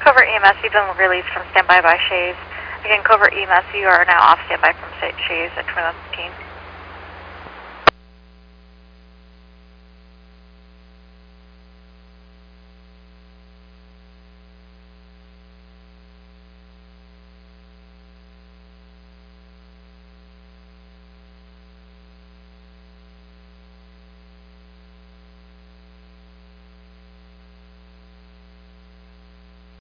Covert EMS, you've been released from standby by Shays. Again, Covert EMS, you are now off standby from Shays at 2115.